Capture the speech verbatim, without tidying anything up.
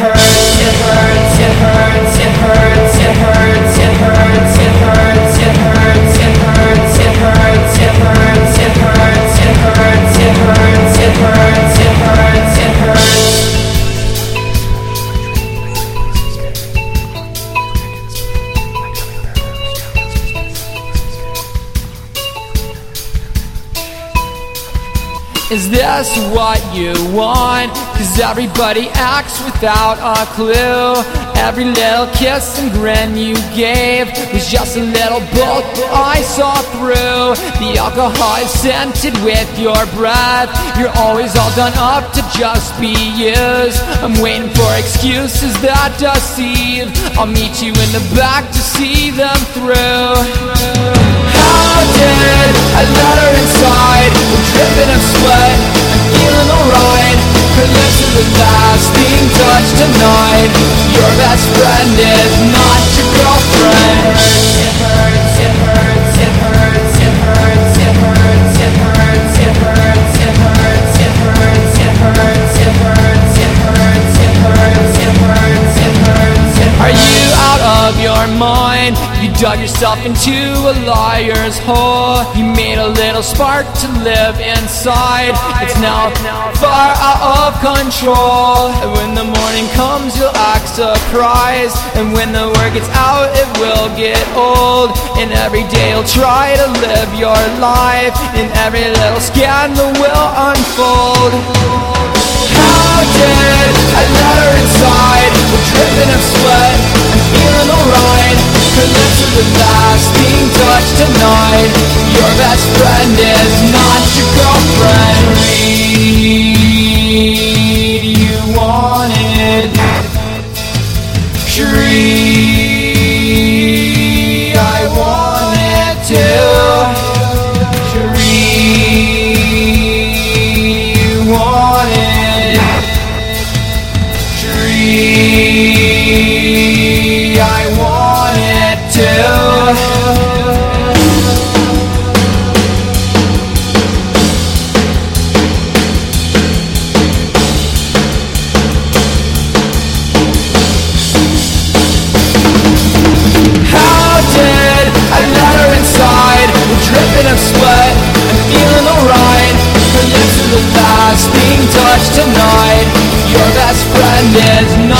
hurts, it hurts, it hurts, it hurts, it hurts, it hurts, it hurts, it hurts, it hurts, it hurts, it hurts, it hurts, it hurts, it hurts, it hurts, it hurts, it hurts. Is this what you want? Cause everybody acts without a clue. Every little kiss and grin you gave was just a little bolt I saw through. The alcohol is scented with your breath. You're always all done up to just be used. I'm waiting for excuses that deceive. I'll meet you in the back to see them through. How did I let her inside? I'm dripping of sweat, I'm feeling alright. Her lips are the last thing touched tonight. Your best friend is not your girlfriend. It hurts, it hurts, it hurts, it hurts, it hurts, it hurts, it hurts, it hurts, it hurts, it hurts, it hurts, it hurts, it hurts, it hurts, it hurts, it hurts. Are you out of your mind? You dug yourself into a liar's hole. You made a little spark to live inside. It's now far out of control. And when the morning comes, you'll act surprised. And when the word gets out, it will get old. And every day you'll try to live your life, and every little scandal will unfold. How did I let her inside? We're dripping of sweat, I'm feeling alright. Her lips are the last thing touched tonight. Your best friend is not your girlfriend. Read, you wanted Sheree, I wanted to Sheree, you wanted Sheree, I wanted to. How did I let her inside? We're dripping of sweat, I'm feeling alright. Her lips are the last thing touched tonight. Your best friend is not